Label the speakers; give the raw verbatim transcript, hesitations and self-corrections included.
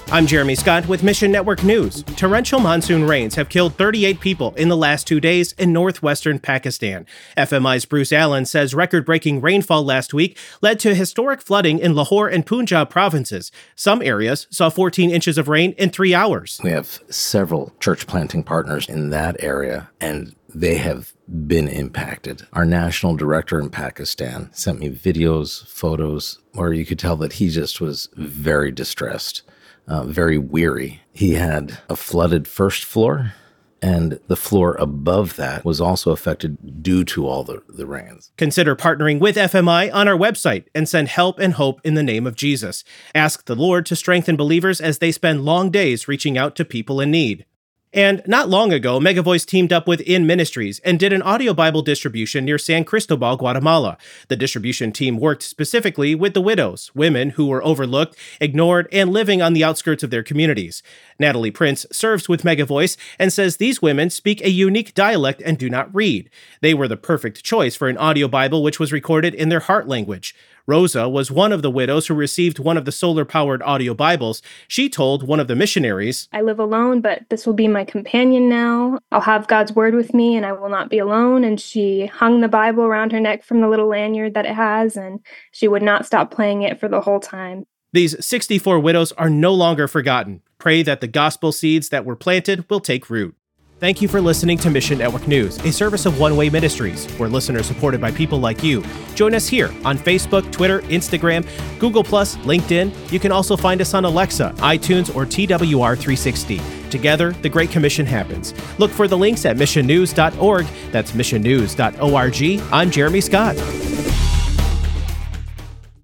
Speaker 1: I'm Jeremy Scott with Mission Network News. Torrential monsoon rains have killed thirty-eight people in the last two days in northwestern Pakistan. F M I's Bruce Allen says record-breaking rainfall last week led to historic flooding in Lahore and Punjab provinces. Some areas saw fourteen inches of rain in three hours.
Speaker 2: We have several church planting partners in that area, and they have been impacted. Our national director in Pakistan sent me videos, photos, where you could tell that he just was very distressed. Uh, very weary. He had a flooded first floor, and the floor above that was also affected due to all the, the rains.
Speaker 1: Consider partnering with F M I on our website and send help and hope in the name of Jesus. Ask the Lord to strengthen believers as they spend long days reaching out to people in need. And not long ago, Megavoice teamed up with In Ministries and did an audio Bible distribution near San Cristobal, Guatemala. The distribution team worked specifically with the widows, women who were overlooked, ignored, and living on the outskirts of their communities. Natalie Prince serves with Megavoice and says these women speak a unique dialect and do not read. They were the perfect choice for an audio Bible which was recorded in their heart language. Rosa was one of the widows who received one of the solar-powered audio Bibles. She told one of the missionaries,
Speaker 3: "I live alone, but this will be my companion now. I'll have God's word with me, and I will not be alone." And she hung the Bible around her neck from the little lanyard that it has, and she would not stop playing it for the whole time.
Speaker 1: These sixty-four widows are no longer forgotten. Pray that the gospel seeds that were planted will take root. Thank you for listening to Mission Network News, a service of One Way Ministries, where listeners supported by people like you. Join us here on Facebook, Twitter, Instagram, Google Plus, LinkedIn. You can also find us on Alexa, iTunes, or T W R three sixty. Together, the Great Commission happens. Look for the links at mission news dot org. That's mission news dot org. I'm Jeremy Scott.